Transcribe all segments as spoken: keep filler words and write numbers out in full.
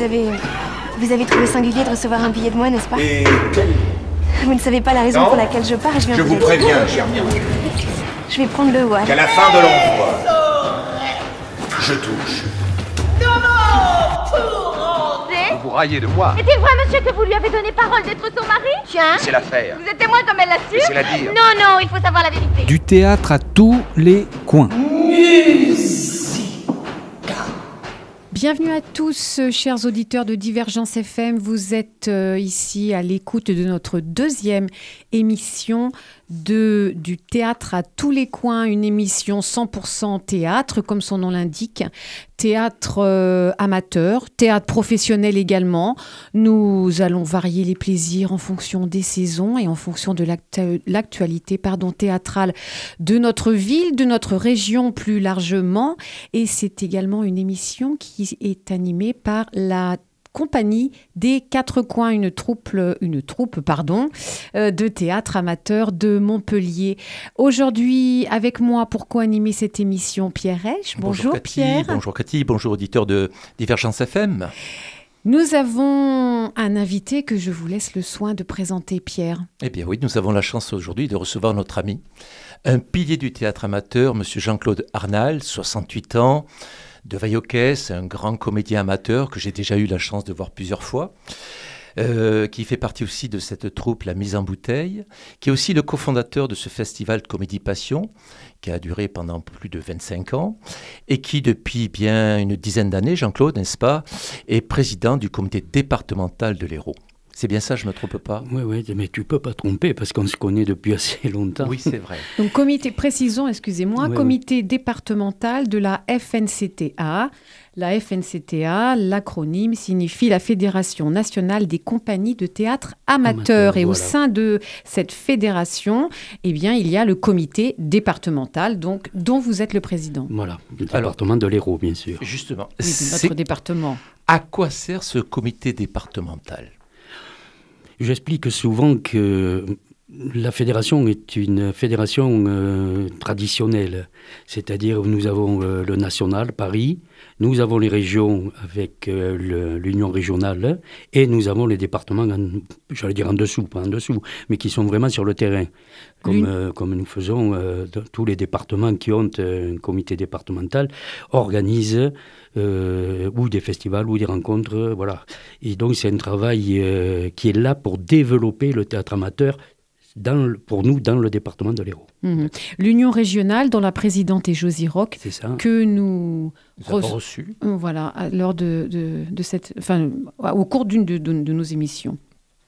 avez... Vous avez trouvé singulier de recevoir un billet de moi, n'est-ce pas? Et quel... Vous ne savez pas la raison Non. pour laquelle je pars, je viens Je vous le dire. préviens, cher Mian, Je vais prendre le voile. qu'à la fin de l'envoi, je touche. Vous vous raillez de moi. Est-il vrai, monsieur, que vous lui avez donné parole d'être son mari? Tiens. C'est l'affaire. Vous êtes témoin comme elle l'a su? C'est la dire. Non, non, il faut savoir la vérité. Du théâtre à tous les coins. Bienvenue à tous, euh, chers auditeurs de Divergence F M. Vous êtes euh, ici à l'écoute de notre deuxième émission de, du théâtre à tous les coins, une émission cent pour cent théâtre, comme son nom l'indique. Théâtre euh, amateur, théâtre professionnel également. Nous allons varier les plaisirs en fonction des saisons et en fonction de l'actu- l'actualité pardon, théâtrale de notre ville, de notre région plus largement. Et c'est également une émission qui est animée par la Compagnie des Quatre Coins, une troupe, une troupe pardon, euh, de théâtre amateur de Montpellier. Aujourd'hui, avec moi pour co-animer cette émission, Pierre Reich. Bonjour, bonjour Cathy, Pierre. Bonjour Cathy, bonjour auditeurs de Divergence F M. Nous avons un invité que je vous laisse le soin de présenter, Pierre. Eh bien oui, nous avons la chance aujourd'hui de recevoir notre ami, un pilier du théâtre amateur, monsieur Jean-Claude Arnal, soixante-huit ans, de Vaillocès, un grand comédien amateur que j'ai déjà eu la chance de voir plusieurs fois, euh, qui fait partie aussi de cette troupe La Mise en Bouteille, qui est aussi le cofondateur de ce festival de Comédie Passion, qui a duré pendant plus de vingt-cinq ans, et qui depuis bien une dizaine d'années, Jean-Claude, n'est-ce pas, est président du comité départemental de l'Hérault. C'est bien ça, je ne me trompe pas? Oui, oui, mais tu ne peux pas tromper parce qu'on se connaît depuis assez longtemps. Oui, c'est vrai. Donc, comité, précisons, excusez-moi, Oui, comité départemental de la F N C T A. La F N C T A, l'acronyme signifie la Fédération nationale des compagnies de théâtre amateurs. Amateur, et voilà. au sein de cette fédération, eh bien, il y a le comité départemental, donc, dont vous êtes le président. Voilà, le Alors, département de l'Hérault, bien sûr. Justement, Oui, de c'est- notre département. à quoi sert ce comité départemental? J'explique souvent que la fédération est une fédération euh, traditionnelle, c'est-à-dire nous avons euh, le national, Paris, nous avons les régions avec euh, le- l'union régionale et nous avons les départements, en, j'allais dire en dessous, pas en dessous, mais qui sont vraiment sur le terrain, comme, L'une- euh, comme nous faisons, euh, de- tous les départements qui ont euh, un comité départemental organisent euh, ou des festivals ou des rencontres, euh, voilà. Et donc c'est un travail euh, qui est là pour développer le théâtre amateur dans le- pour nous dans le département de l'Hérault. Mhm. L'Union régionale, dont la présidente est Josie Roch, C'est ça. que nous, Nous avons reço- reçu. Euh, Voilà, à- lors de, de, de cette, enfin, au cours d'une de, de- de nos émissions.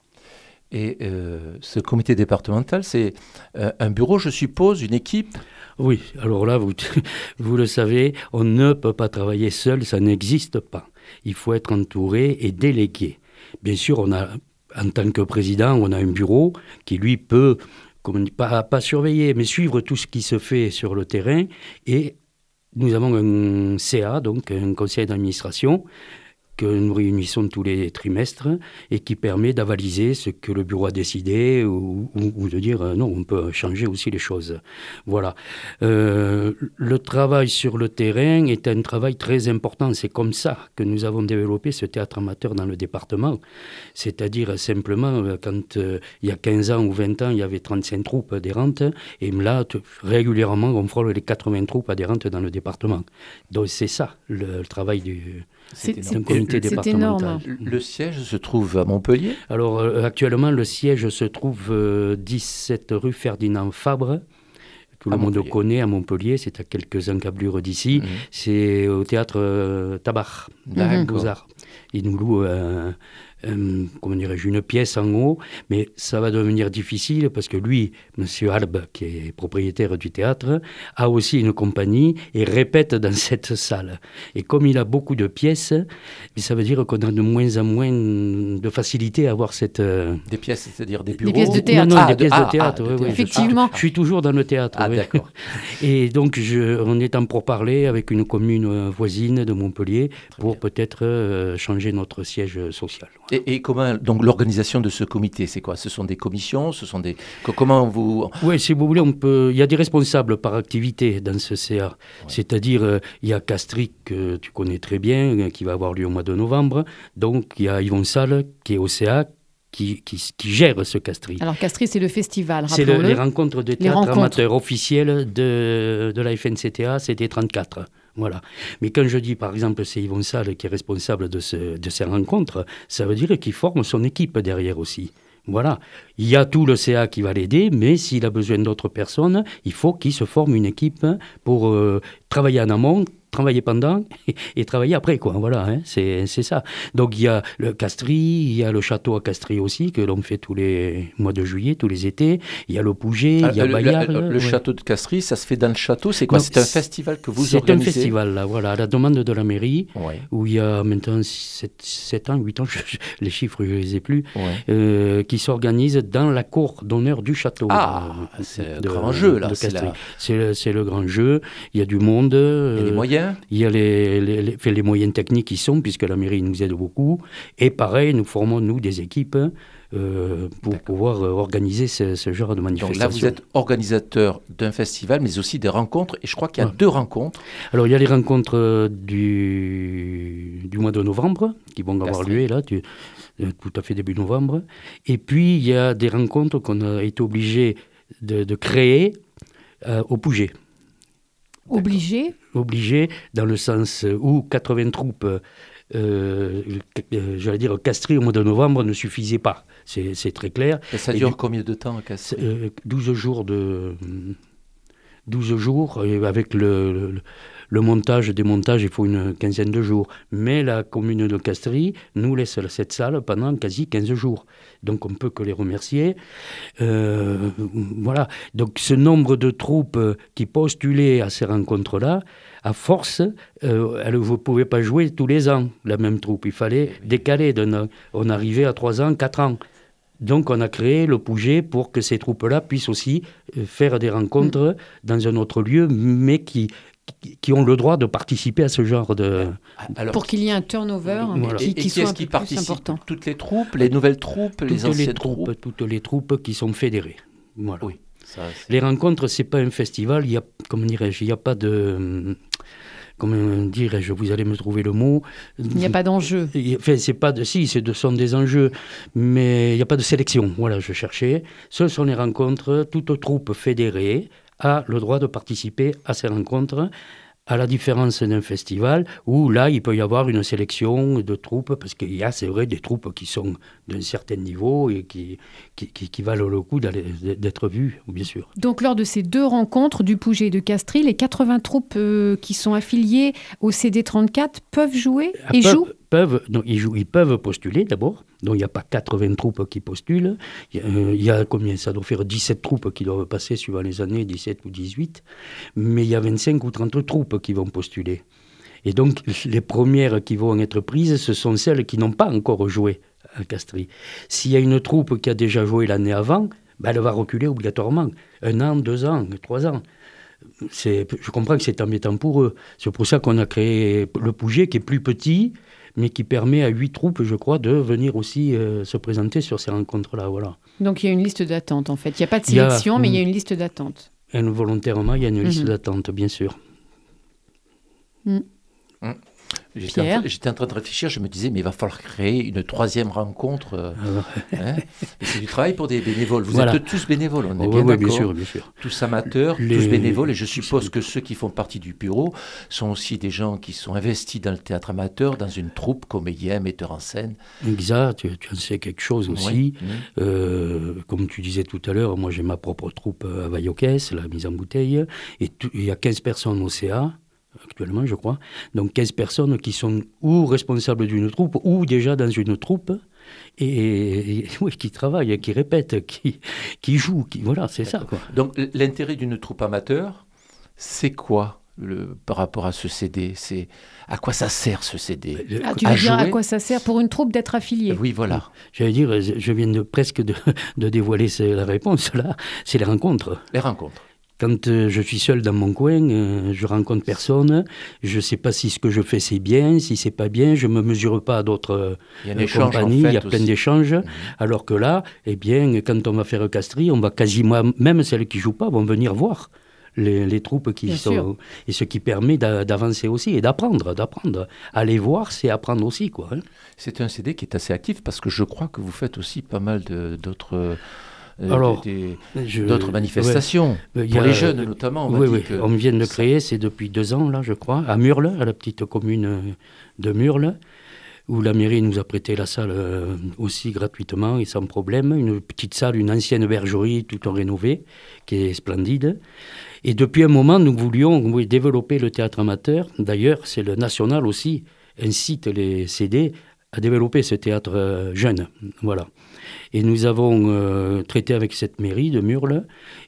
Et euh, ce comité départemental, c'est euh, un bureau, je suppose, une équipe? Oui, alors là, vous, vous le savez, on ne peut pas travailler seul, ça n'existe pas. Il faut être entouré et délégué. Bien sûr, on a, en tant que président, on a un bureau qui, lui, peut, comme on dit, pas, pas surveiller, mais suivre tout ce qui se fait sur le terrain. Et nous avons un C A, donc un conseil d'administration, que nous réunissons tous les trimestres et qui permet d'avaliser ce que le bureau a décidé ou, ou- ou de dire euh, non, on peut changer aussi les choses. Voilà. Euh, le travail sur le terrain est un travail très important. C'est comme ça que nous avons développé ce théâtre amateur dans le département. C'est-à-dire simplement, euh, quand euh, il y a quinze ans ou vingt ans, il y avait trente-cinq troupes adhérentes et là, t- régulièrement, on frôle les quatre-vingts troupes adhérentes dans le département. Donc c'est ça, le, le travail du... C'est- énorme. d'un comité c'est départemental. énorme. Le siège se trouve à Montpellier? Alors euh, actuellement, le siège se trouve euh, dix-sept rue Ferdinand Fabre. Tout À le monde Montpellier. connaît à Montpellier, c'est à quelques encablures d'ici. Mhm. C'est au théâtre euh, Tabar, D'accord. Beaux-Arts. Ils nous louent euh, euh, comment dirais-je, une pièce en haut, mais ça va devenir difficile parce que lui, Monsieur Albe, qui est propriétaire du théâtre, a aussi une compagnie et répète dans cette salle. Et comme il a beaucoup de pièces, ça veut dire qu'on a de moins en moins de facilité à avoir cette... euh, Des pièces, c'est-à-dire des bureaux? pièces de théâtre. Non, non, Ah, des de- pièces ah, de théâtre, ah, oui, de oui, je suis- Effectivement. Je suis toujours dans le théâtre. Ah, oui. d'accord. Et donc, je, on est en pourparlers avec une commune euh, voisine de Montpellier Très pour bien. peut-être euh, changer notre siège social. Et, et comment, donc l'organisation de ce comité, c'est quoi? Ce sont des commissions, ce sont des... Comment vous... Oui, si vous voulez, on peut... il y a des responsables par activité dans ce C A. Ouais. C'est-à-dire, euh, il y a Castries, que tu connais très bien, qui va avoir lieu au mois de novembre. Donc, il y a Yvon Salle, qui est au C A, qui, qui, qui gère ce Castries. Alors, Castries, c'est le festival, c'est rappelons-le. C'est le, les rencontres de théâtre amateurs officielles de, de la F N C T A, c'était trente-quatre. Voilà. Mais quand je dis, par exemple, c'est Yvon Salle qui est responsable de, ce, de ces rencontres, ça veut dire qu'il forme son équipe derrière aussi. Voilà. Il y a tout le C A qui va l'aider, mais s'il a besoin d'autres personnes, il faut qu'il se forme une équipe pour euh, travailler en amont, travailler pendant et, et travailler après, quoi. Voilà, hein, c'est, c'est ça. Donc il y a le Castries, il y a le château à Castries aussi, que l'on fait tous les mois de juillet, tous les étés. Il y a le Pouget, ah, il y a le, Bayard. Le, le ouais. château de Castries, ça se fait dans le château, c'est quoi? Donc, c'est un festival que vous c'est organisez? C'est un festival, là, voilà, à la demande de la mairie, ouais. où il y a maintenant sept ans, huit ans, je, je, les chiffres, je ne les ai plus, ouais. euh, qui s'organise dans la cour d'honneur du château. Ah, de, c'est de, un grand jeu, là. C'est, la... c'est, le, c'est le grand jeu, il y a du monde. Euh, et les moyens? Il y a les Les, les, les, les moyens techniques qui sont, puisque la mairie nous aide beaucoup. Et pareil, nous formons, nous, des équipes euh, pour D'accord. pouvoir euh, organiser ce, ce genre de manifestation. Donc là, vous êtes organisateur d'un festival, mais aussi des rencontres. Et je crois qu'il y a ouais. deux rencontres. Alors, il y a les rencontres du, du mois de novembre, qui vont avoir Castries. lieu, là, du, tout à fait début novembre. Et puis, il y a des rencontres qu'on a été obligé de, de créer euh, au Pouget. Obligé Obligé, dans le sens où quatre-vingts troupes, euh, euh, j'allais dire Castries au mois de novembre, ne suffisaient pas. C'est, c'est très clair. Et ça dure Et du, combien de temps à Castries? euh, douze jours de... douze jours, et avec le, le, le montage, démontage, il faut une quinzaine de jours. Mais la commune de Castries nous laisse cette salle pendant quasi quinze jours. Donc on ne peut que les remercier. Euh, voilà. Donc ce nombre de troupes qui postulaient à ces rencontres-là, à force, euh, elle, vous ne pouvez pas jouer tous les ans la même troupe. Il fallait décaler. D'un, on arrivait à trois ans, quatre ans. Donc on a créé le Pouget pour que ces troupes-là puissent aussi faire des rencontres mmh. dans un autre lieu, mais qui, qui, qui ont le droit de participer à ce genre de... Alors, pour qu'il y ait un turnover voilà. qui, et, qui et soit qui un qui peu participe? plus important. Toutes les troupes, les nouvelles troupes, toutes les anciennes les troupes, troupes Toutes les troupes qui sont fédérées. Voilà. Oui, ça, les rencontres, ce n'est pas un festival, il y a, comment dirais-je, il n'y a pas de... Comment dirais-je, vous allez me trouver le mot. Il n'y a pas d'enjeu. Enfin, c'est pas de, si, ce sont des enjeux, mais il n'y a pas de sélection. Voilà, je cherchais. Ce sont les rencontres. Toute troupe fédérée a le droit de participer à ces rencontres, à la différence d'un festival où là, il peut y avoir une sélection de troupes, parce qu'il y a, c'est vrai, des troupes qui sont d'un certain niveau et qui, qui, qui, qui valent le coup d'être vues, bien sûr. Donc, lors de ces deux rencontres du Pouget et de Castries, les quatre-vingts troupes euh, qui sont affiliées au C D trente-quatre peuvent jouer et peuvent, jouent peuvent, non, ils jouent, ils peuvent postuler d'abord. Donc, il n'y a pas quatre-vingts troupes qui postulent. Il y, a, euh, il y a combien? Ça doit faire dix-sept troupes qui doivent passer suivant les années, dix-sept ou dix-huit. Mais il y a vingt-cinq ou trente troupes qui vont postuler. Et donc, les premières qui vont être prises, ce sont celles qui n'ont pas encore joué à Castries. S'il y a une troupe qui a déjà joué l'année avant, ben elle va reculer obligatoirement. Un an, deux ans, trois ans. C'est, je comprends que c'est embêtant pour eux. C'est pour ça qu'on a créé le Pouget, qui est plus petit, mais qui permet à huit troupes, je crois, de venir aussi euh, se présenter sur ces rencontres-là. Voilà. Donc il y a une liste d'attente, en fait. Il n'y a pas de sélection, il a, mais il y a une liste d'attente. Involontairement, il y a une liste mmh. d'attente, bien sûr. Mmh. Mmh. J'étais en, j'étais en train de réfléchir, je me disais, mais il va falloir créer une troisième rencontre. Euh, hein, c'est du travail pour des bénévoles. Vous voilà. êtes tous bénévoles, on est oh, bien ouais, d'accord. Bien sûr, bien sûr. Tous amateurs, Les... tous bénévoles. Et je suppose que ceux qui font partie du bureau sont aussi des gens qui sont investis dans le théâtre amateur, dans une troupe, comédien, metteur en scène. Exact, tu, tu en sais quelque chose aussi. Oui. Mmh. Euh, comme tu disais tout à l'heure, moi j'ai ma propre troupe à Vaillocès, la mise en bouteille. Et il y a quinze personnes au C A. Actuellement, je crois. Donc, quinze personnes qui sont ou responsables d'une troupe ou déjà dans une troupe et, et, et oui, qui travaillent, qui répètent, qui, qui jouent. Qui, voilà, c'est D'accord. ça. Quoi. Donc, l'intérêt d'une troupe amateur, c'est quoi le, par rapport à ce C D? C'est, à quoi ça sert, ce C D? Ah, tu veux à dire jouer? À quoi ça sert pour une troupe d'être affiliée? Oui, voilà. J'allais dire, je viens de, presque de, de dévoiler la réponse, là. C'est les rencontres. Les rencontres. Quand euh, je suis seul dans mon coin, euh, je rencontre personne, je ne sais pas si ce que je fais c'est bien, si c'est pas bien, je ne me mesure pas à d'autres il y a un euh, échange, compagnies, en fait, il y a plein aussi. d'échanges, Mmh. alors que là, eh bien, quand on va faire Castries, on va quasiment, même celles qui ne jouent pas, vont venir voir les, les troupes qui Bien sont... sûr. Et ce qui permet d'a- d'avancer aussi et d'apprendre, d'apprendre. Aller voir, c'est apprendre aussi, quoi. Hein. C'est un C D qui est assez actif parce que je crois que vous faites aussi pas mal de- d'autres... euh, Alors, des- Je- d'autres manifestations, ouais. Il y pour a- les jeunes notamment. On m'a Oui, dit oui. que On vient de ça- créer, c'est depuis deux ans, là, je crois, à Murles, à la petite commune de Murles, où la mairie nous a prêté la salle euh, aussi gratuitement et sans problème. Une petite salle, une ancienne bergerie, tout en rénové, qui est splendide. Et depuis un moment, nous voulions oui, développer le théâtre amateur. D'ailleurs, c'est le national aussi, incite les C D à développer ce théâtre euh, jeune. Voilà. Et nous avons euh, traité avec cette mairie de Murles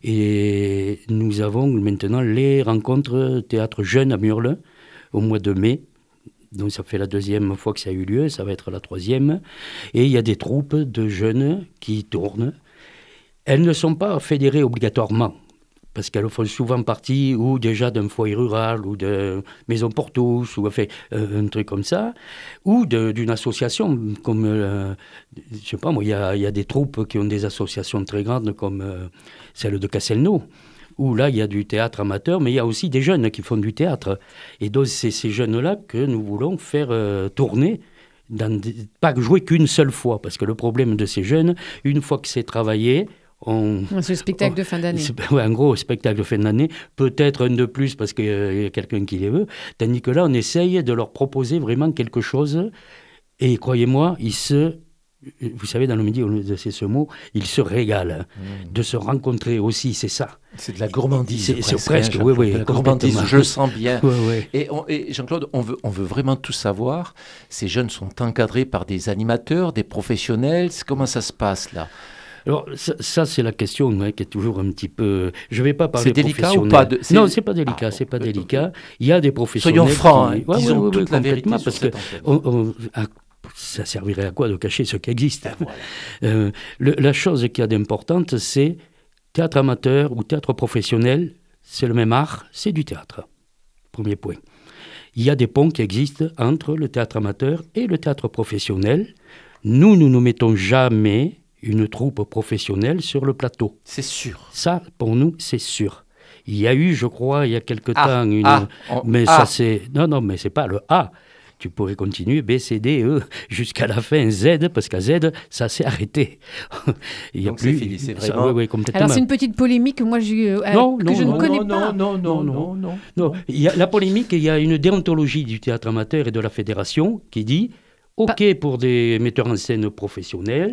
et nous avons maintenant les rencontres théâtre jeune à Murles au mois de mai. Donc ça fait la deuxième fois que ça a eu lieu, ça va être la troisième. Et il y a des troupes de jeunes qui tournent. Elles ne sont pas fédérées obligatoirement, parce qu'elles font souvent partie ou déjà d'un foyer rural, ou de maison pour tous, ou enfin, euh, un truc comme ça, ou de- d'une association, comme, euh, je sais pas moi, il y a, il y a des troupes qui ont des associations très grandes, comme euh, celle de Castelnau, où là, il y a du théâtre amateur, mais il y a aussi des jeunes qui font du théâtre. Et donc, c'est ces jeunes-là que nous voulons faire euh, tourner, dans des- pas jouer qu'une seule fois, parce que le problème de ces jeunes, une fois que c'est travaillé, on... C'est le spectacle Oh, de fin d'année. C'est- ouais, en gros, spectacle de fin d'année, peut-être un de plus parce qu'il y a quelqu'un qui les veut, tandis que là, on essaye de leur proposer vraiment quelque chose, et croyez-moi, ils se... Vous savez, dans le midi, on c'est ce mot, ils se régalent. Mmh. De se rencontrer aussi, c'est ça. C'est de la gourmandise. C'est- c'est presque, presque, hein, oui, Jean-Claude, oui, de la gourmandise, complètement. je le sens bien. Ouais, ouais. Et, on- et Jean-Claude, on veut, on veut vraiment tout savoir. Ces jeunes sont encadrés par des animateurs, des professionnels. Comment ça se passe là? Alors, ça, ça, c'est la question hein, qui est toujours un petit peu... Je ne vais pas parler C'est délicat ou professionnel. pas de- c'est- Non, c'est pas délicat, Ah, c'est pas bon, délicat. Il y a des professionnels... Soyons francs, qui- hein, Ouais, disons ouais, ouais, toute ouais, la vérité complètement, sur parce cette que antenne. on- on- à- ça servirait à quoi de cacher ce qui existe? Ben voilà. Euh, le- la chose qu'il y a d'importante, c'est théâtre amateur ou théâtre professionnel, c'est le même art, c'est du théâtre. Premier point. Il y a des ponts qui existent entre le théâtre amateur et le théâtre professionnel. Nous, nous ne mettons jamais une troupe professionnelle sur le plateau. C'est sûr. Ça, pour nous, c'est sûr. Il y a eu, je crois, il y a quelque Ah, temps, une... ah, on- mais ah. ça c'est... Non, non, mais c'est pas le A. Tu pourrais continuer B, C, D, E, jusqu'à la fin Z, parce qu'à Z, ça s'est arrêté. Il y a Donc plus... c'est fini, c'est ça- vraiment- oui, oui, complètement. Alors c'est une petite polémique que moi j'ai, euh, Non, que non, je non, ne connais non, pas. non, non, non, Non, non, non. Non, il y a la polémique, il y a une déontologie du théâtre amateur et de la fédération qui dit OK pour des metteurs en scène professionnels,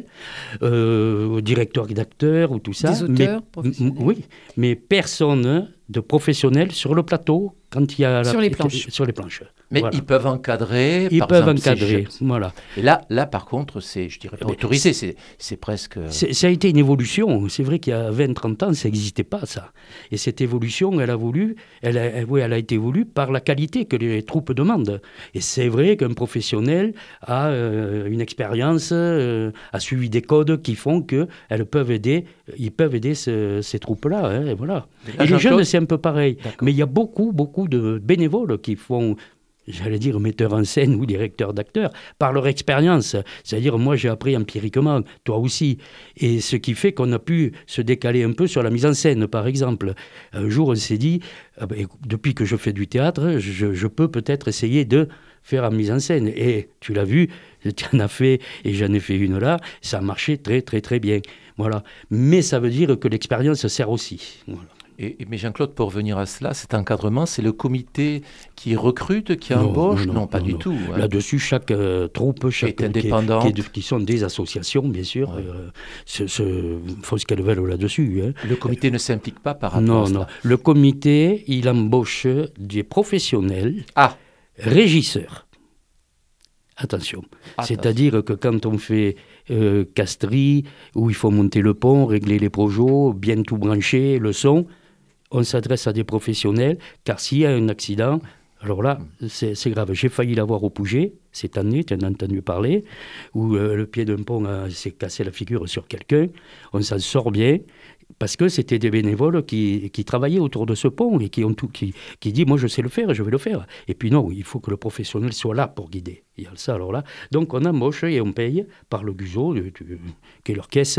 euh, directeurs d'acteurs ou tout ça. Des auteurs mais, professionnels. m- Oui, mais personne de professionnels sur le plateau quand il y a... Sur la- les planches. Sur les planches. Mais Voilà. ils peuvent encadrer. Ils par peuvent exemple, ces encadrer, jeunes. voilà. Et là, là, par contre, c'est, je dirais pas Mais autorisé, c'est, c'est presque. C'est- Ça a été une évolution. C'est vrai qu'il y a vingt trente ans, ça n'existait pas, ça. Et cette évolution, elle a voulu, elle a, elle- oui, elle a été voulue par la qualité que les troupes demandent. Et c'est vrai qu'un professionnel a euh, une expérience, euh, a suivi des codes qui font qu'elles peuvent aider, ils peuvent aider ce- ces troupes-là. hein, et voilà. Mais là, Et les Jean-Claude- jeunes, c'est un peu pareil. D'accord. Mais il y a beaucoup, beaucoup de bénévoles qui font, j'allais dire, metteurs en scène ou directeurs d'acteurs, par leur expérience. C'est-à-dire, moi, j'ai appris empiriquement, toi aussi. Et ce qui fait qu'on a pu se décaler un peu sur la mise en scène, par exemple. Un jour, on s'est dit, ah ben, écoute, depuis que je fais du théâtre, je, je peux peut-être essayer de faire la mise en scène. Et tu l'as vu, tu en as fait, et j'en ai fait une là, ça a marché très, très, très bien. Voilà. Mais ça veut dire que l'expérience sert aussi. Voilà. Et, et- mais Jean-Claude, pour revenir à cela, cet encadrement, c'est le comité qui recrute, qui Non, embauche? non, Non, non, pas non, du non. tout. hein. Là-dessus, chaque euh, troupe, chaque, est indépendante. Qui, est- qui est- qui sont des associations, bien sûr, Ouais. euh, se, se font ce qu'elles veulent là-dessus. hein. Le comité ne s'implique pas par rapport Non, à cela. non. Le comité, il embauche des professionnels, Ah, régisseurs. Attention. Attention. C'est-à-dire que quand on fait euh, Castries, où il faut monter le pont, régler les projets, bien tout brancher, le son, on s'adresse à des professionnels, car s'il y a un accident, alors là, c'est c'est grave. J'ai failli l'avoir au Pouget cette année, tu en as entendu parler, où euh, le pied d'un pont euh, s'est cassé la figure sur quelqu'un. On s'en sort bien. Parce que c'était des bénévoles qui, qui travaillaient autour de ce pont et qui ont tout, qui, qui disent moi je sais le faire, je vais le faire. Et puis non, il faut que le professionnel soit là pour guider. Il y a ça alors là. Donc on embauche et on paye par le G U S O, de, de, qui est leur caisse,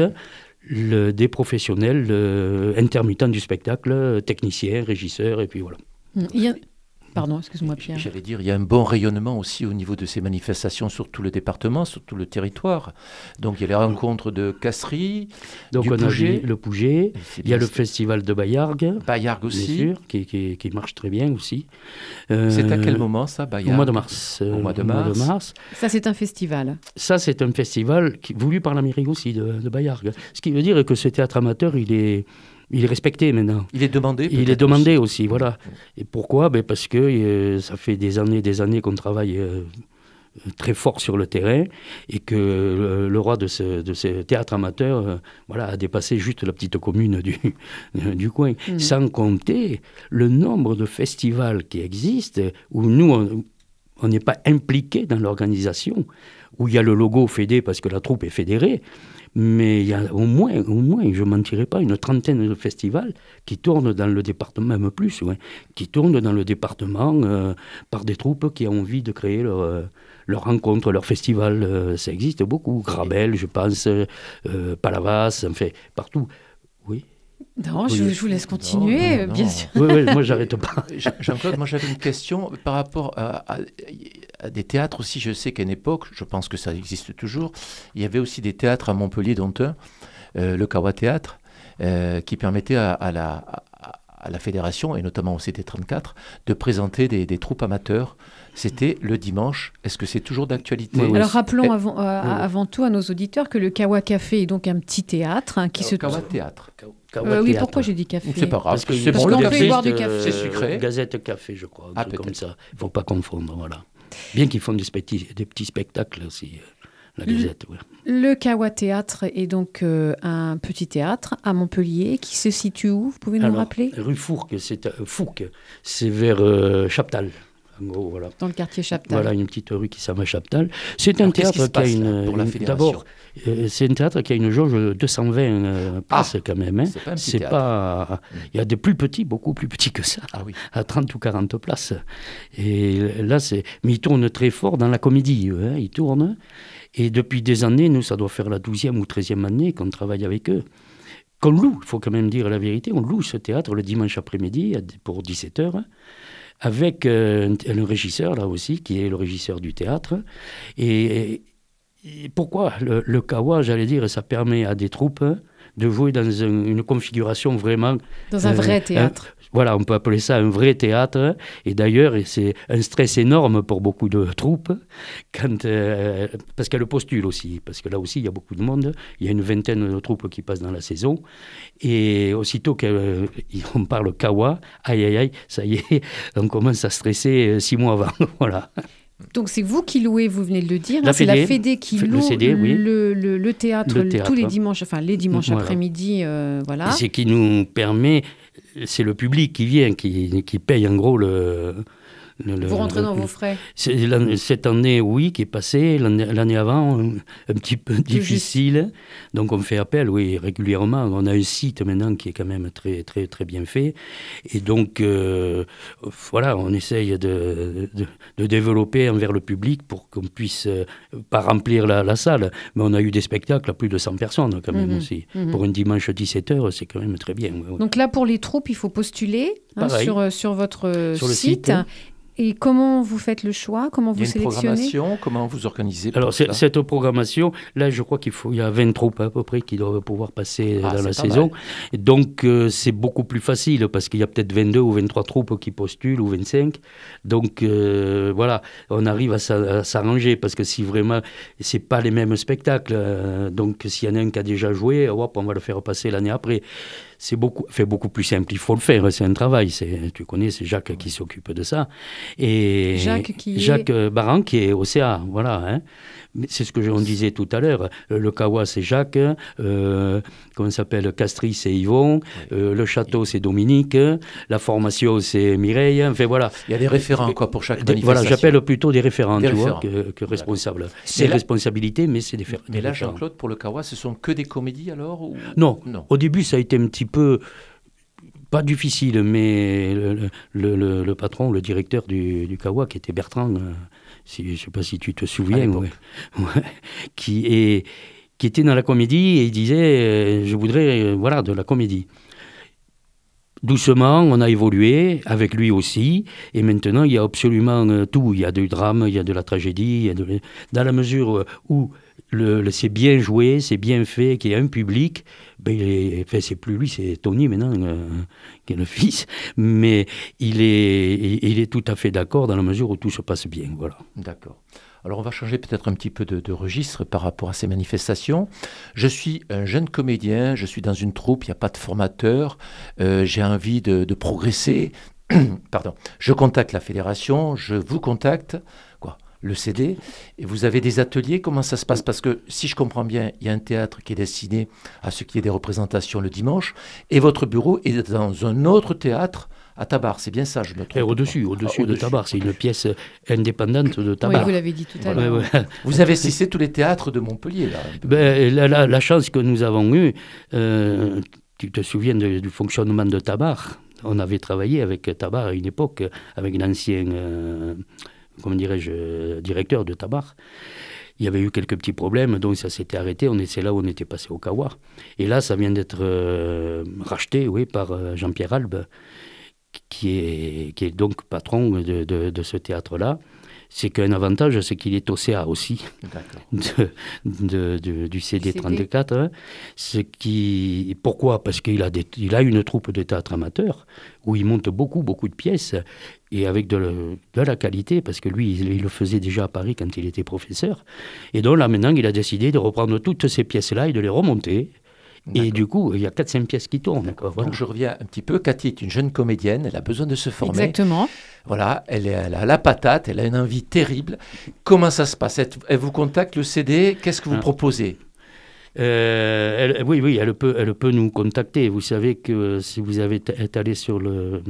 le, des professionnels euh, intermittents du spectacle, techniciens, régisseurs, et puis voilà. Il y a... Pardon, excuse-moi Pierre. J'allais dire, il y a un bon rayonnement aussi au niveau de ces manifestations sur tout le département, sur tout le territoire. Donc il y a les rencontres de Casserie, Donc du on Pouget. a dit le Pouget, il y a le festival de Bayargues, Bayargues aussi. bien sûr, qui, qui, qui marche très bien aussi. Euh, C'est à quel moment ça, Bayargues? Au mois de mars. Au mois de mars. mars. Ça, c'est un festival. Ça, c'est un festival qui, voulu par la mairie aussi de, de Bayargues. Ce qui veut dire que ce théâtre amateur, il est... Il est respecté maintenant. Il est demandé. Il est demandé aussi, aussi voilà. Et pourquoi? Ben parce que euh, ça fait des années, des années qu'on travaille euh, très fort sur le terrain et que euh, le roi de ce, de ce théâtre amateur, euh, voilà, a dépassé juste la petite commune du, du coin. Mmh. Sans compter le nombre de festivals qui existent où nous on n'est pas impliqués dans l'organisation, où il y a le logo fédé parce que la troupe est fédérée. Mais il y a au moins, au moins, je ne mentirai pas, une trentaine de festivals qui tournent dans le département, même plus, ouais, qui tournent dans le département euh, par des troupes qui ont envie de créer leur, euh, leur rencontre, leur festival. Euh, ça existe beaucoup. Grabel, je pense, euh, Palavas, enfin, partout. Oui. Non, oui. je, je vous laisse continuer, non, non, bien non. sûr. Oui, oui, moi, j'arrête pas. Jean-Claude, moi, j'avais une question par rapport à, à, à des théâtres aussi. Je sais qu'à une époque, je pense que ça existe toujours, il y avait aussi des théâtres à Montpellier, dont un, euh, le Kawa Théâtre, euh, qui permettait à, à, la, à, à la fédération, et notamment au C T trente-quatre, de présenter des, des troupes amateurs. C'était le dimanche. Est-ce que c'est toujours d'actualité? Oui, Alors rappelons Et, avant, euh, oui, avant tout à nos auditeurs que le Kawa Café est donc un petit théâtre hein, qui Alors, se... Kawa Théâtre. Euh, oui, pourquoi j'ai dit café? C'est pas grave, parce que c'est parce bon, qu'on le peut y café, boire du café. Euh, c'est sucré. Gazette Café, je crois, un ah, truc peut-être. comme ça. Il ne faut pas confondre, voilà. Bien qu'ils font des, specti- des petits spectacles aussi, la Gazette. Le, ouais. le Kawa Théâtre est donc euh, un petit théâtre à Montpellier qui se situe où? Vous pouvez nous Alors, rappeler? Rue Fourques, c'est, euh, Fourques, c'est vers euh, Chaptal. En gros, voilà. Dans le quartier Chaptal. Voilà, une petite rue qui s'appelle Chaptal. C'est un Alors, théâtre qui, qui, qui a passe, une. là, pour la une fédération d'abord, euh, c'est un théâtre qui a une jauge de deux cent vingt euh, places ah, quand même. Hein. C'est pas un petit c'est théâtre. pas. Il y a des plus petits, beaucoup plus petits que ça, ah, oui. à trente ou quarante places. Et là, c'est. Mais ils tournent très fort dans la comédie, eux, hein. Ils tournent. Et depuis des années, nous, ça doit faire la douzième ou treizième année qu'on travaille avec eux. Qu'on loue, il faut quand même dire la vérité, on loue ce théâtre le dimanche après-midi pour dix-sept heures. Avec euh, un, un régisseur, là aussi, qui est le régisseur du théâtre. Et, et pourquoi le, le Kawa, j'allais dire, ça permet à des troupes de jouer dans un, une configuration vraiment... Dans un euh, vrai théâtre. Un, voilà, on peut appeler ça un vrai théâtre. Et d'ailleurs, c'est un stress énorme pour beaucoup de troupes, quand, euh, parce qu'elles postulent aussi. Parce que là aussi, il y a beaucoup de monde. Il y a une vingtaine de troupes qui passent dans la saison. Et aussitôt qu'on parle Kawa, aïe, aïe, aïe, ça y est, on commence à stresser six mois avant. Voilà. Donc c'est vous qui louez, vous venez de le dire, la hein, c'est Fédé, la Fédé qui loue le, C D, oui. le, le, le, théâtre, le théâtre tous les dimanches, enfin les dimanches voilà. après-midi, euh, voilà. Et c'est qui nous permet, c'est le public qui vient, qui, qui paye en gros le... Le, vous rentrez le, dans le, vos frais. C'est cette année, oui, qui est passée. L'année, l'année avant, un, un petit peu difficile. Juste. Donc, on fait appel, oui, régulièrement. On a un site maintenant qui est quand même très, très, très bien fait. Et donc, euh, voilà, on essaye de, de, de développer envers le public pour qu'on puisse euh, pas remplir la, la salle. Mais on a eu des spectacles à plus de cent personnes quand même mmh, aussi. Mmh. Pour un dimanche dix-sept heures, c'est quand même très bien. Ouais. Donc là, pour les troupes, il faut postuler hein, sur, sur votre sur site. Le site. Et comment vous faites le choix? Comment vous sélectionnez? Il y a une programmation? Comment vous organisez? Alors, c'est, cette programmation, là, je crois qu'il faut, il y a vingt troupes à peu près qui doivent pouvoir passer ah, dans la saison. Et donc, euh, c'est beaucoup plus facile parce qu'il y a peut-être vingt-deux ou vingt-trois troupes qui postulent ou vingt-cinq. Donc, euh, voilà, on arrive à, à s'arranger parce que si vraiment, c'est pas les mêmes spectacles. Euh, donc, s'il y en a un qui a déjà joué, hop, on va le faire passer l'année après. C'est beaucoup, fait beaucoup plus simple. Il faut le faire, c'est un travail. C'est, tu connais, c'est Jacques qui s'occupe de ça. Et Jacques qui Jacques est... Baran qui est au C A, voilà. Hein. C'est ce que on disait tout à l'heure. Le Kawa, c'est Jacques. Euh, comment ça s'appelle? Castries, c'est Yvon. Oui. Euh, le château, c'est Dominique. La formation, c'est Mireille. Enfin, voilà. Il y a des référents, quoi, pour chaque des, manifestation. Voilà, j'appelle plutôt des référents, des tu référents. vois, que, que responsables. C'est là, responsabilité, mais c'est des, des Mais là, référents. Jean-Claude, pour le Kawa, ce sont que des comédies, alors ou... non. non. Au début, ça a été un petit peu... Pas difficile, mais le, le, le, le patron, le directeur du, du Kawa, qui était Bertrand... Euh, Si, je ne sais pas si tu te souviens, ouais, ouais, qui, est, qui était dans la comédie et il disait euh, je voudrais euh, voilà, de la comédie. Doucement, on a évolué, avec lui aussi, et maintenant il y a absolument euh, tout. Il y a du drame, il y a de la tragédie, il y a de... dans la mesure où le, le, c'est bien joué, c'est bien fait, qu'il y a un public, ben il est, enfin, c'est plus lui, c'est Tony maintenant, euh, qui est le fils, mais il est, il est tout à fait d'accord dans la mesure où tout se passe bien. Voilà. D'accord. Alors on va changer peut-être un petit peu de, de registre par rapport à ces manifestations. Je suis un jeune comédien, je suis dans une troupe, il n'y a pas de formateur, euh, j'ai envie de, de progresser. Pardon. Je contacte la fédération, je vous contacte, quoi, le C D, et vous avez des ateliers, comment ça se passe? Parce que si je comprends bien, il y a un théâtre qui est destiné à ce qui est des représentations le dimanche, et votre bureau est dans un autre théâtre à Tabar, c'est bien ça, je me trompe. Et au-dessus, au-dessus ah, de au-dessus. Tabar, c'est une pièce indépendante de Tabar. Oui, vous l'avez dit tout à voilà. l'heure. Ouais, ouais. Vous avez cessé tous les théâtres de Montpellier, là. Ben, la, la, la chance que nous avons eue, euh, tu te souviens de, du fonctionnement de Tabar. On avait travaillé avec Tabar à une époque, avec l'ancien, euh, comment dirais-je, directeur de Tabar. Il y avait eu quelques petits problèmes, donc ça s'était arrêté. On était là où on était passé au Kawa. Et là, ça vient d'être euh, racheté, oui, par euh, Jean-Pierre Albe, qui est, qui est donc patron de, de, de ce théâtre-là. C'est qu'un avantage, c'est qu'il est au C A aussi, de, de, de, du C D trente-quatre. Hein. Ce qui, pourquoi? Parce qu'il a, des, il a une troupe de théâtre amateur où il monte beaucoup, beaucoup de pièces et avec de, le, de la qualité, parce que lui, il, il le faisait déjà à Paris quand il était professeur. Et donc là, maintenant, il a décidé de reprendre toutes ces pièces-là et de les remonter. Et du coup, il y a quatre cinq pièces qui tournent. D'accord, voilà. Donc je reviens un petit peu. Cathy est une jeune comédienne, elle a besoin de se former. Exactement. Voilà, elle, est, elle a la patate, elle a une envie terrible. Comment ça se passe? Elle, elle vous contacte, le C D, qu'est-ce que vous ah. proposez? euh, elle, Oui, oui, elle peut, elle peut nous contacter. Vous savez que si vous avez êtes allé sur le... Le,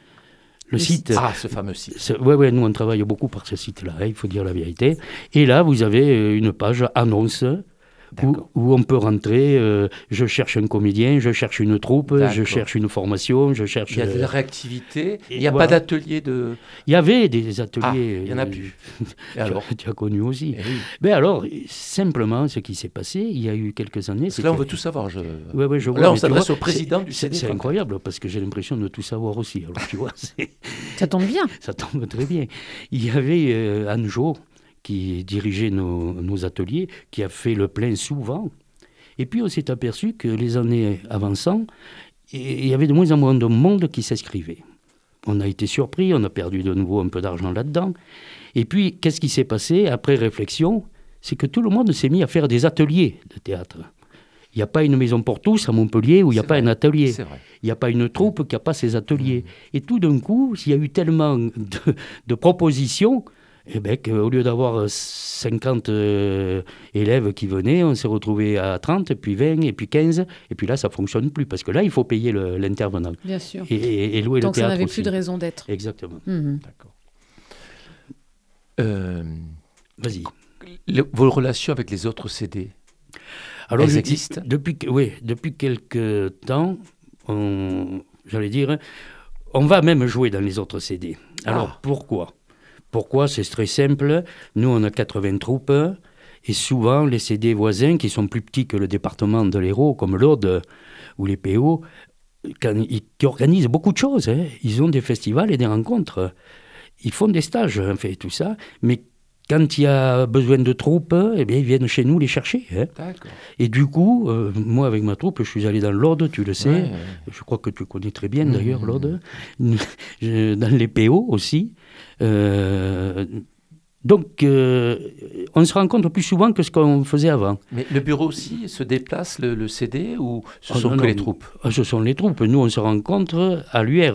le site. Ah, ce fameux site. Oui, ouais, nous on travaille beaucoup par ce site-là, hein, il faut dire la vérité. Et là, vous avez une page annonce où, où on peut rentrer. Euh, je cherche un comédien, je cherche une troupe, D'accord. je cherche une formation, je cherche. Il y a de la réactivité. Il n'y a voilà. pas d'atelier de. Il y avait des ateliers. Ah, il n'y en a plus. Et alors tu, tu as connu aussi. Et oui. Mais alors, simplement, ce qui s'est passé, il y a eu quelques années. Parce que là, on veut tout savoir. Je... Ouais, ouais, je vois, là, on s'adresse au président du C D. C'est incroyable parce que j'ai l'impression de tout savoir aussi. Alors, tu vois, ça tombe bien. Ça tombe très bien. Il y avait euh, Anne Jo, qui dirigeait nos, nos ateliers, qui a fait le plein souvent. Et puis on s'est aperçu que les années avançant, il y avait de moins en moins de monde qui s'inscrivait. On a été surpris, on a perdu de nouveau un peu d'argent là-dedans. Et puis, qu'est-ce qui s'est passé après réflexion? C'est que tout le monde s'est mis à faire des ateliers de théâtre. Il n'y a pas une maison pour tous à Montpellier où il n'y a pas un atelier. Il n'y a pas une troupe qui n'a pas ses ateliers. Mmh. Et tout d'un coup, il y a eu tellement de, de propositions, eh ben, qu'au lieu d'avoir cinquante euh, élèves qui venaient, on s'est retrouvé à trente, puis vingt, et puis quinze. Et puis là, ça ne fonctionne plus, parce que là, il faut payer le, l'intervenant. Bien sûr. Et, et, et louer Donc le théâtre ça n'avait aussi. plus de raison d'être. Exactement. Mmh. D'accord. Euh, Vas-y. Le, vos relations avec les autres C D, Alors, elles je, existent? depuis, Oui, depuis quelques temps, on, j'allais dire, on va même jouer dans les autres C D. Alors, ah. pourquoi Pourquoi? C'est très simple. Nous, on a quatre-vingts troupes, et souvent, les C D voisins, qui sont plus petits que le département de l'Hérault, comme l'Aude ou les P O, quand, ils, qui organisent beaucoup de choses. Hein. Ils ont des festivals et des rencontres. Ils font des stages, en fait, tout ça. Mais quand il y a besoin de troupes, eh bien, ils viennent chez nous les chercher. Hein. D'accord. Et du coup, euh, moi, avec ma troupe, je suis allé dans l'Aude, tu le sais. Ouais, ouais. Je crois que tu connais très bien, d'ailleurs, mmh. l'Aude. Dans les P O aussi. Euh, donc, euh, on se rencontre plus souvent que ce qu'on faisait avant. Mais le bureau aussi se déplace, le, le C D, ou ce oh, sont non, que non, les troupes? Ce sont les troupes. Nous, on se rencontre à l'U R.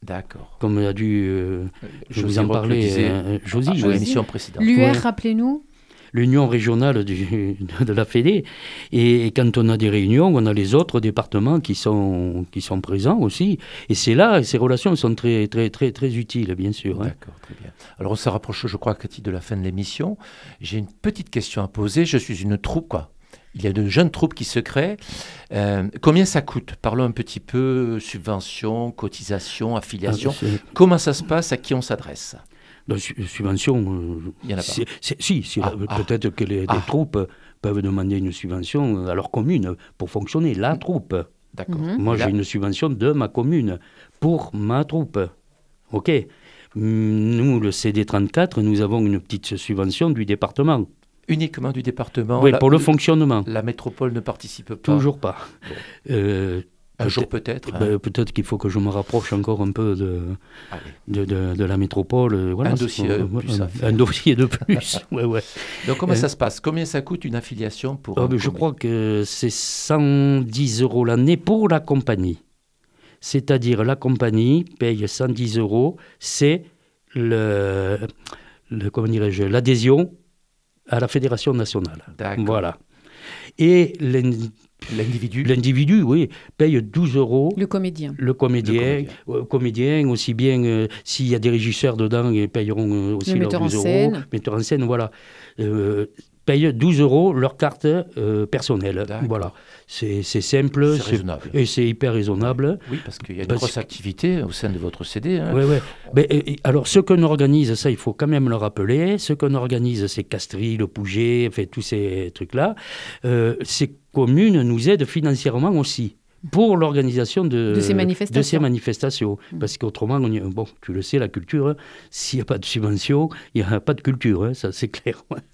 D'accord. Comme a dû euh, je Josy vous en Roch le parler, disait euh, Josy. à ouais. l'émission précédente. L'U R, Ouais. rappelez-nous. L'union régionale du, de la Fédé. Et, et quand on a des réunions, on a les autres départements qui sont, qui sont présents aussi. Et c'est là, ces relations sont très, très, très, très utiles, bien sûr. Hein. D'accord, très bien. Alors on se rapproche, je crois, Cathy, de la fin de l'émission. J'ai une petite question à poser. Je suis une troupe, quoi. Il y a de jeunes troupes qui se créent. Euh, combien ça coûte? Parlons un petit peu subvention, cotisation, affiliation. Ah, c'est- Comment ça se passe? À qui on s'adresse? La su- subvention, euh, Il y en a pas. c'est- c'est- si, si, Ah, euh, ah. peut-être que les, les Ah. troupes peuvent demander une subvention à leur commune pour fonctionner. La troupe. D'accord. Mhm. Moi, Là- j'ai une subvention de ma commune pour ma troupe. OK. Hum, Nous, le C D trente-quatre, nous avons une petite subvention du département. Uniquement du département. oui, la, pour le fonctionnement. La métropole ne participe pas. Toujours pas. Euh, Un jour peut-être- peut-être. ben, hein. peut-être qu'il faut que je me rapproche encore un peu de, Allez. de, de, de la métropole. euh, Voilà, Un c'est- dossier euh, de plus un, à faire. un dossier de plus. ouais, ouais. Donc comment Euh, ça se passe? Combien ça coûte une affiliation pour Ah, un mais je comité? crois que c'est cent dix euros l'année pour la compagnie. C'est-à-dire la compagnie paye cent dix euros, c'est le, le comment dirais-je, l'adhésion à la fédération nationale. D'accord. Voilà. Et l'in- L'individu. l'individu, oui, paye douze euros. Le comédien. Le comédien, Le comédien. euh, comédien, aussi bien euh, s'il y a des régisseurs dedans, ils payeront euh, aussi Le leurs metteur en douze euros. scène. Metteur en scène, voilà. Euh, payent douze euros leur carte euh, personnelle. D'accord. Voilà. C'est c'est simple. C'est raisonnable. Et c'est hyper raisonnable. Oui, parce qu'il y a une Parce grosse que- activité au sein de votre C D. Hein. Ouais, ouais. Mais, et- et alors, ce qu'on organise, ça, il faut quand même le rappeler. Ce qu'on organise, c'est Castries, le Pouget, enfin, tous ces trucs-là. Euh, ces communes nous aident financièrement aussi pour l'organisation de, De ces manifestations. de ces manifestations. Parce qu'autrement, on y- bon, tu le sais, la culture, hein, s'il n'y a pas de subvention, il n'y a pas de culture, hein, ça c'est clair. ouais.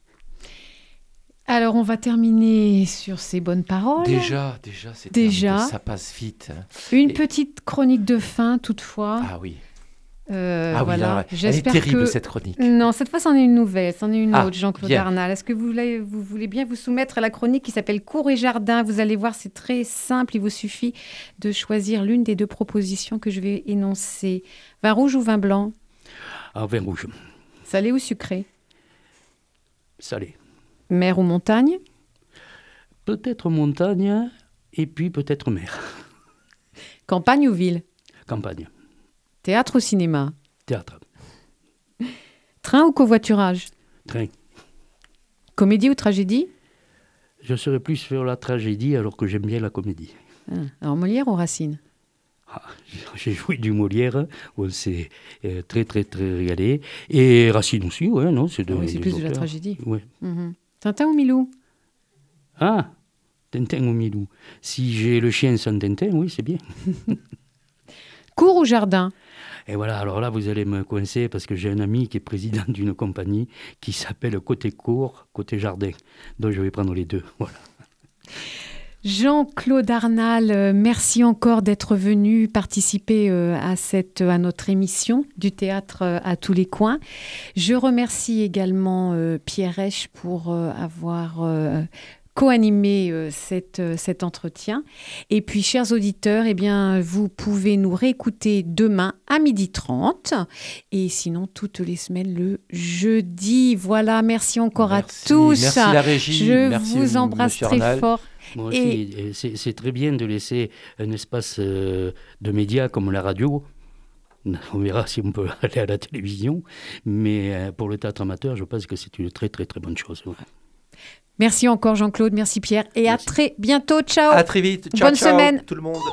Alors, on va terminer sur ces bonnes paroles. Déjà, déjà, c'est Déjà. terminé, ça passe vite. hein. Une Et- petite chronique de fin, toutefois. Ah oui. Euh, Ah oui, voilà. alors, elle est J'espère terrible que... cette chronique. Non, cette fois, c'en est une nouvelle, c'en est une Ah, autre, Jean-Claude bien. Arnal. Est-ce que vous voulez, vous voulez bien vous soumettre à la chronique qui s'appelle Cours et Jardin? Vous allez voir, c'est très simple. Il vous suffit de choisir l'une des deux propositions que je vais énoncer. Vin rouge ou vin blanc? Ah, vin rouge, Salé ou sucré? salé. Mer ou montagne? Peut-être montagne et puis peut-être mer. Campagne ou ville? Campagne, Théâtre ou cinéma? théâtre, Train ou covoiturage? train. Comédie ou tragédie? Je serais plus sur la tragédie alors que j'aime bien la comédie. Ah, alors Molière ou Racine? Ah, j'ai joué du Molière, on s'est euh, très très très régalé. Et Racine aussi, ouais, non, c'est de, Oui, c'est des plus de la auteurs. tragédie. Ouais. Mhm. Tintin ou Milou? Ah, Tintin ou Milou. Si j'ai le chien sans Tintin, oui, c'est bien. Cours ou jardin? Et voilà, alors là, vous allez me coincer parce que j'ai un ami qui est président d'une compagnie qui s'appelle Côté Cour, Côté Jardin. Donc je vais prendre les deux, voilà. Jean-Claude Arnal, euh, merci encore d'être venu participer euh, à, cette, à notre émission du théâtre euh, à tous les coins. Je remercie également euh, Pierre Esch pour euh, avoir euh, co-animé euh, cette, euh, cet entretien. Et puis, chers auditeurs, eh bien, vous pouvez nous réécouter demain à midi trente et sinon toutes les semaines le jeudi. Voilà, merci encore Merci. à tous. Merci la régie. Je Merci, vous embrasse monsieur très Arnal. fort. Moi Et- aussi, et c'est c'est très bien de laisser un espace euh, de médias comme la radio. On verra si on peut aller à la télévision. Mais euh, pour le théâtre amateur, je pense que c'est une très très très bonne chose. ouais. Merci encore Jean-Claude, merci Pierre et Merci. à très bientôt. Ciao. À très vite. Ciao, Bonne ciao, semaine. tout le monde.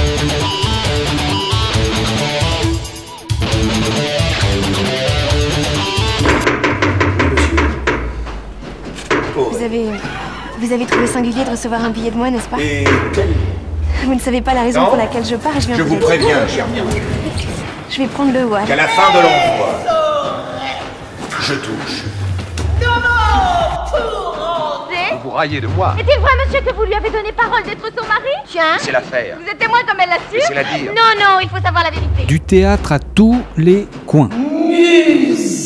Vous avez, vous avez trouvé singulier de recevoir un billet de moi, n'est-ce pas? Et quel... Vous ne savez pas la raison Non. pour laquelle je pars, je viens Je vous le dire. préviens, cher bien, Je vais prendre le voile. qu'à la fin de l'envoi, je touche. Vous vous raillez de moi. Est-il vrai, monsieur, que vous lui avez donné parole d'être son mari? Tiens, C'est l'affaire. vous êtes témoin comme elle l'a su? Laissez-la dire. Non, non, il faut savoir la vérité. Du théâtre à tous les coins. Musique.